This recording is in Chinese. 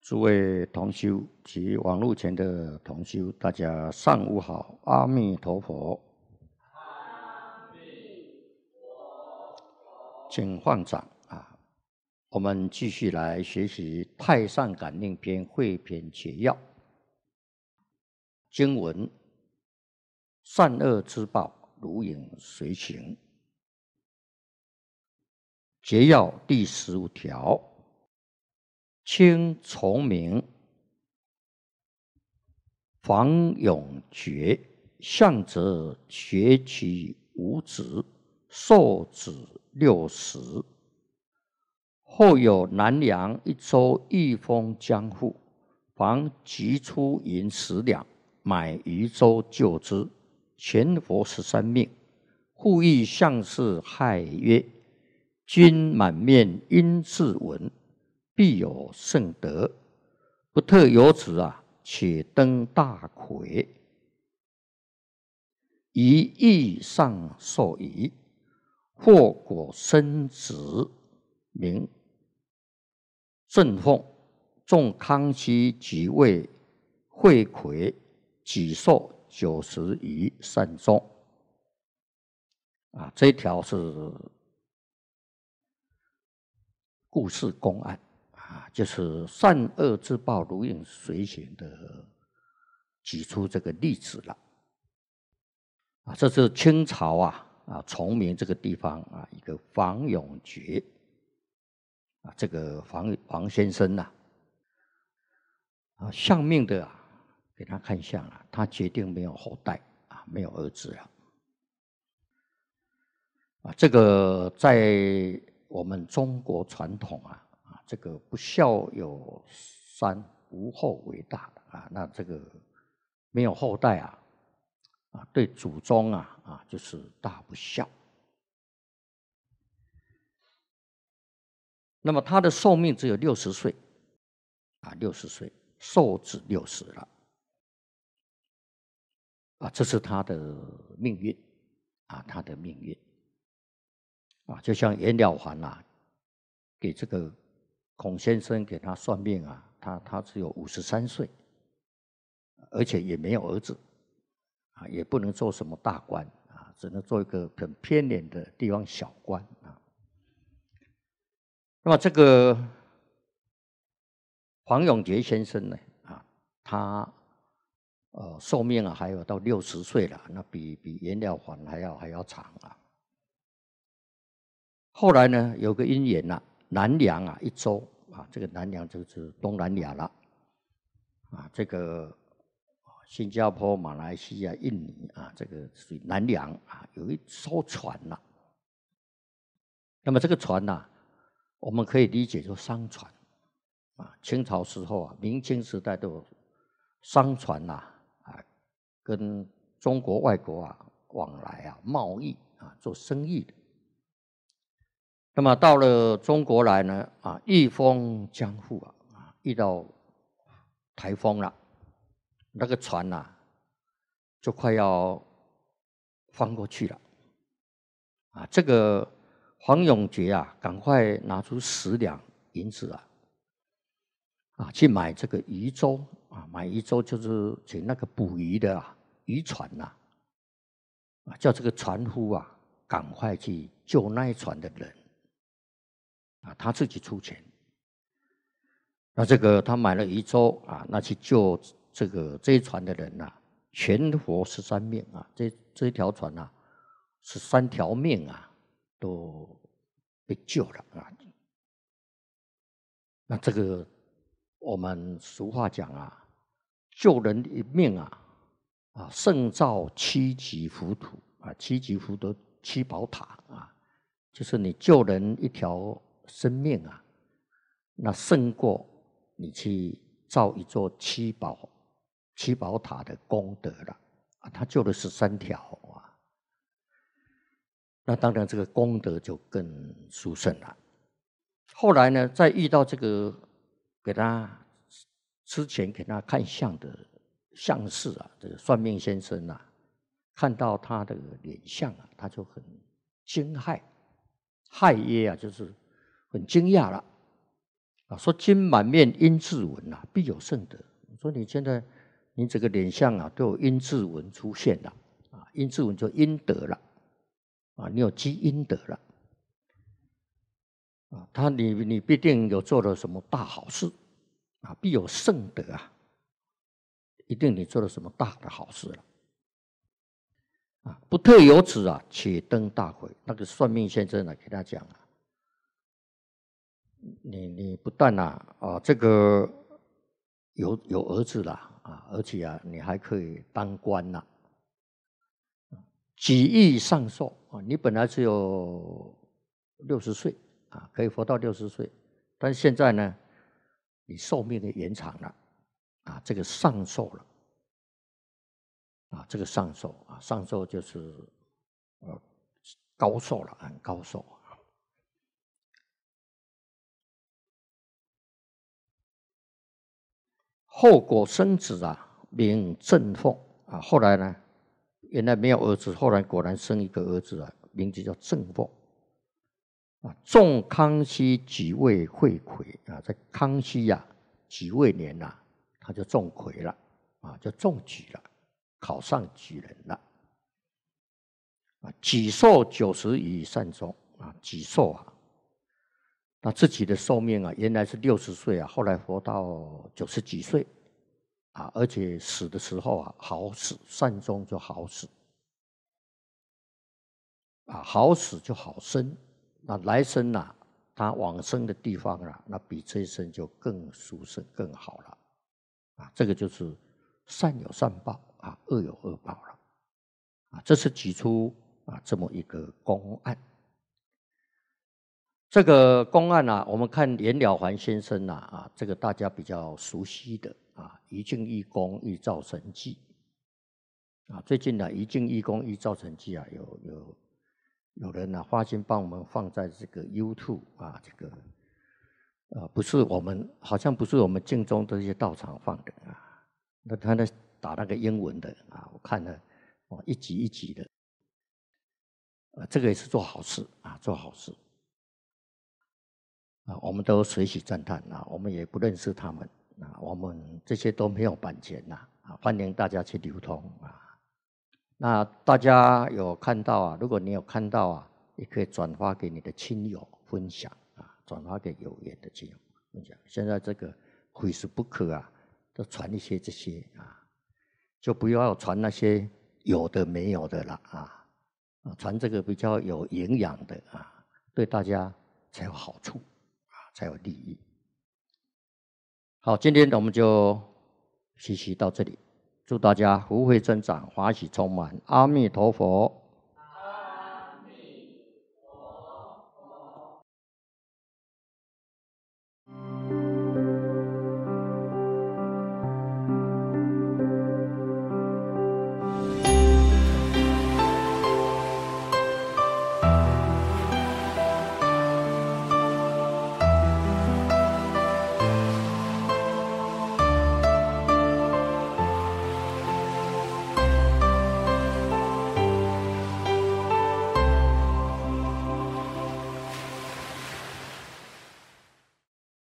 诸位同修及网络前的同修，大家上午好，阿弥陀佛。请放掌啊！我们继续来学习《太上感应篇》汇编解要。经文：善恶之报，如影随形。解要第15条：清崇明，房永觉，向则学其五子，寿子60。后有南阳一州益丰江户，房急出银10两，买渝州救之，全佛13命。户亦向是骇曰：君满面因自闻，必有圣德，不特有子且登大魁。以义上受矣，或果生子，名正凤。仲康熙即位惠魁，己寿90余善终。这一条是故事公案就是善恶之报如影随形的举出这个例子了。这是清朝崇明这个地方一个房永觉这个房先生相命的给他看相他决定没有后代没有儿子了。这个在我们中国传统这个不孝有三，无后为大那这个没有后代对祖宗就是大不孝。那么他的寿命只有60岁60岁，寿至60了这是他的命运他的命运就像袁了凡给这个孔先生给他算命他只有53岁，而且也没有儿子也不能做什么大官只能做一个很偏远的地方小官那么这个黄永杰先生呢他寿命还有到60岁了，那比袁了凡还要长后来呢，有个因缘南洋一州这个南洋就是东南亚了这个新加坡、马来西亚、印尼这个属于南洋有一艘船那么这个船我们可以理解就是商船清朝时候明清时代都有商船跟中国外国往来贸易做生意的。那么到了中国来呢益丰江户遇到台风了，那个船就快要翻过去了这个黄永觉赶快拿出10两银子去买这个渔舟买渔舟就是请那个捕鱼的渔船叫这个船夫赶快去救那一船的人他自己出钱。那这个他买了渔舟那去救这一船的人全活13命这一条船13条命都被救了那这个我们俗话讲救人一命胜造7级浮屠7级浮屠7宝塔就是你救人一条生命那胜过你去造一座7宝塔的功德了他救了13条那当然这个功德就更殊胜了。后来呢，再遇到这个给他之前给他看相的相士这个算命先生看到他的脸相他就很惊骇，骇耶就是很惊讶了啊，说金满面阴骘纹啊，必有圣德。说你现在你这个脸上啊都有阴骘纹出现了啊，阴骘纹就阴德了啊，你有积阴德了啊，你必定有做了什么大好事啊，必有圣德啊，一定你做了什么大的好事了啊，不特有此啊，且登大魁。那个算命先生呢，给他讲啊，你不但这个有儿子了啊，而且啊你还可以当官了，几亿上寿啊！你本来只有60岁啊，可以活到60岁，但是现在呢，你寿命的延长了啊，这个上寿了啊，这个上寿啊，上寿就是高寿了，很高寿。后果生子啊，名正凤啊。后来呢，原来没有儿子，后来果然生一个儿子啊，名字叫正凤啊。中康熙己未会魁啊，在康熙呀己未年呐，他就中魁了啊，就中举了，考上举人了啊。己寿90以善终啊，己寿啊，那自己的寿命啊，原来是60岁啊，后来活到90几岁啊，而且死的时候啊，好死，善终就好死啊，好死就好生。那来生啊，他往生的地方啊，那比这一生就更殊胜、更好了啊。这个就是善有善报啊，恶有恶报了啊。这是举出啊这么一个公案。这个公案啊，我们看颜了凡先生啊，这个大家比较熟悉的啊，一境一功一造神迹啊。最近呢，一境一功一造神迹啊，有人呢花心帮我们放在这个 YouTube 啊，这个不是我们，好像不是我们净宗这些道场放的啊，那他那打那个英文的啊，我看了一集一集的，这个也是做好事啊，做好事。啊，我们都随喜赞叹啊，我们也不认识他们啊，我们这些都没有版权呐啊，欢迎大家去流通啊。那大家有看到啊，如果你有看到啊，也可以转发给你的亲友分享啊，转发给有缘的亲友分享。现在这个Facebook啊，都传一些这些啊，就不要传那些有的没有的了啊，传这个比较有营养的啊，对大家才有好处。才有利益。好，今天我们就学习到这里，祝大家福慧增长，欢喜充满，阿弥陀佛。